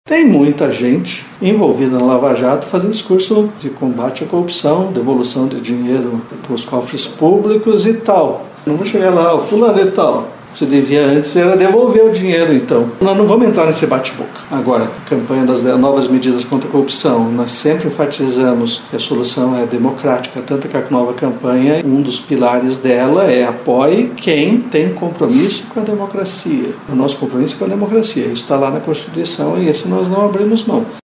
Tem muita gente envolvida na Lava Jato fazendo discurso de combate à corrupção, devolução de dinheiro para os cofres públicos e tal. Não vou chegar lá, o fulano e tal. Se devia antes era devolver o dinheiro, então. Nós não vamos entrar nesse bate-boca. Agora, a campanha das novas medidas contra a corrupção, nós sempre enfatizamos que a solução é democrática, tanto que a nova campanha, um dos pilares dela é apoie quem tem compromisso com a democracia. O nosso compromisso é com a democracia. Isso está lá na Constituição e esse nós não abrimos mão.